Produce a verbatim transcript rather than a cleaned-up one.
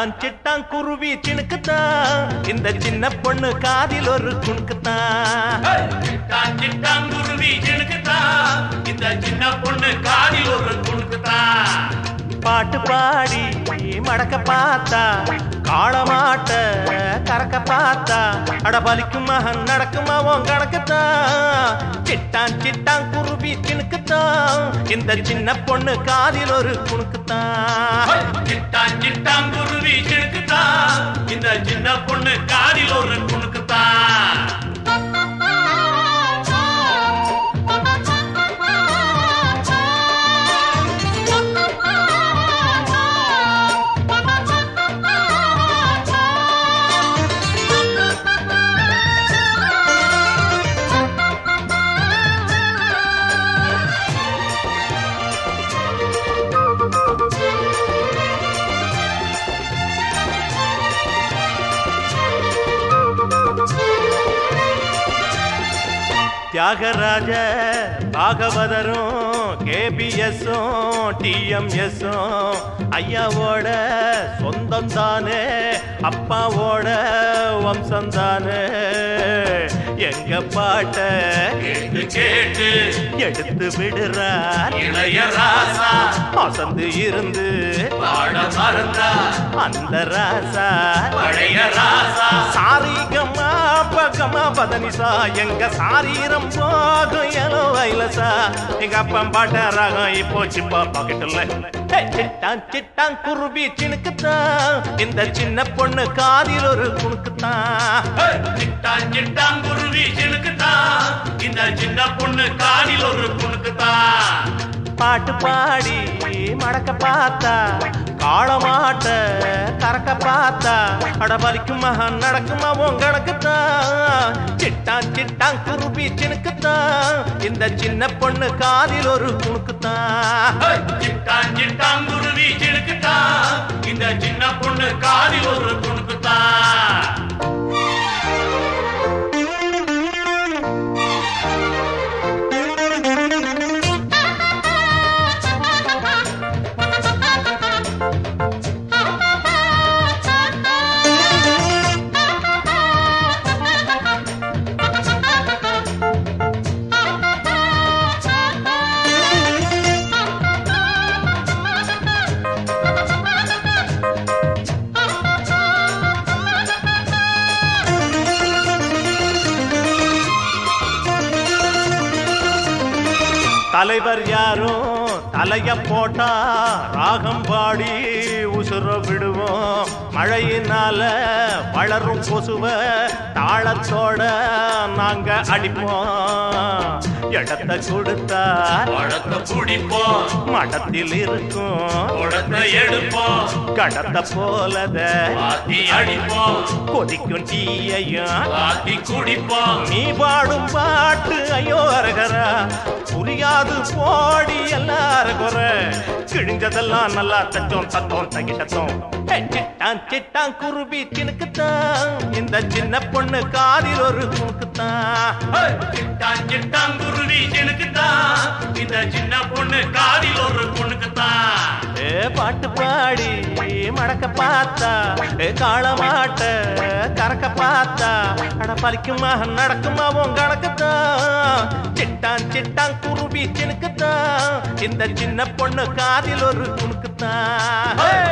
சிட்டான் சிட்டான் குருவி சினுக்குத்தான் இந்த சின்ன பொண்ணு காதில் ஒரு குணுக்குத்தான். சிட்டான் சிட்டான் குருவி சினுக்குத்தான் இந்த சின்ன பொண்ணு காதில் ஒரு குணுக்குத்தான். பாட்டு பாடி மடக்க பார்த்தா காளமாட்ட கறக்க பார்த்தா அடபலிக்கும் மகன் நடக்குமா உன் கணக்குத்தான். சிட்டான் சிட்டான் குருவி சினுக்குத்தான் இந்த சின்ன பொண்ணு காதில் ஒரு குணுக்குத்தான். சிட்டான் சிட்டான் குருவி சினுக்குத்தான் இந்த சின்ன பொண்ணு காதில் ஒரு குணுக்குத்தான். தியாகராஜ பாகவதரும் கேபிஎஸும் டிஎம்எஸும் ஐயாவோட சொந்தம் தானே அப்பாவோட வம்சம் தானே. எங்க பாட்ட கேட்டு கேட்டு எடுத்து விடுறார் இளையராசா. அசந்து இருந்து பாட மறந்தா அந்த ராசா பழைய ராசா. சாரிகமா பகமா பதனிசா எங்க சாரீரம் போகும் எலோ வைலசா. எங்க அப்பம் பாட்ட ராகம் இப்போ சிப்பா பாக்கெட்டுல. சிட்டான் சிட்டான் குருவி சினுக்குத்தான் இந்த சின்ன பொண்ணு காதில் ஒரு குணுக்குத்தான். சிட்டான் சிட்டான் குருவி சினுக்குத்தான் இந்த சின்ன பொண்ணு காதில் ஒரு குணுக்குத்தான். பாட்டு பாடி மடக்க பார்த்தா காளமாட்ட கறக்க பார்த்தா அடபலிக்கும் மகன் நடக்குமா உன் கணக்குத்தான். சிட்டான் சிட்டான் குருவி சினுக்குத்தான் இந்த சின்ன பொண்ணு காதில் ஒரு குணுக்குத்தான். சிட்டான் சிட்டான் குருவி சினுக்குத்தான் இந்த சின்ன பொண்ணு காதில் ஒரு குணுக்குத்தான். தலைவர் யாரும் தலைய போட்டா ராகம் பாடி உசுர விடுவோம். மழையினால வளரும் கொசுவ தாளத்தோட நாங்க அடிப்போம். இடத்தை கொடுத்தா பழத்தை குடிப்போம் மடத்தில் இருக்கும் குடத்தை எடுப்போம் கடத்த போலத பாத்தி அடிப்போம் கொதிக்கும் டீயையும் பாத்தி குடிப்போம். நீ பாடும் பாட்டு ஐயோ அரகரா புரியாது போடி எல்லாரும் குறை. கிழிஞ்சதெல்லாம் நல்லா தச்சோம் தத்தோம் தங்கி சத்தோம். சிட்டான் சிட்டான் குருவி சினுக்குத்தான் இந்த சின்ன பொண்ணு காதில் ஒரு குணுக்குத்தான். சிட்டான் சிட்டான் குருவி சினுக்குத்தான் இந்த சின்ன பொண்ணு காதில் ஒரு குணுக்குத்தான். ஏ பாட்டு பாடி மடக்க பார்த்தா காளமாட்ட கறக்க பார்த்தா அடபலிக்கும் மகன் நடக்குமா உன் கணக்குத்தான். சிட்டான் சிட்டான் குருவி சினுக்குத்தான் இந்த சின்ன பொண்ணு காதில் ஒரு குணுக்குத்தான்.